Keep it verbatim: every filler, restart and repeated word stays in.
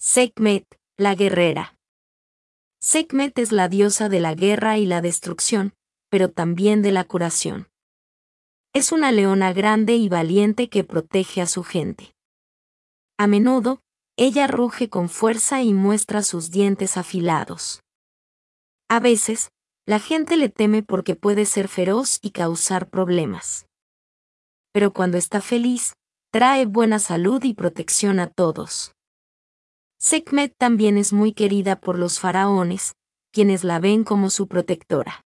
Sekhmet, la guerrera. Sekhmet es la diosa de la guerra y la destrucción, pero también de la curación. Es una leona grande y valiente que protege a su gente. A menudo, ella ruge con fuerza y muestra sus dientes afilados. A veces, la gente le teme porque puede ser feroz y causar problemas. Pero cuando está feliz, trae buena salud y protección a todos. Sekhmet también es muy querida por los faraones, quienes la ven como su protectora.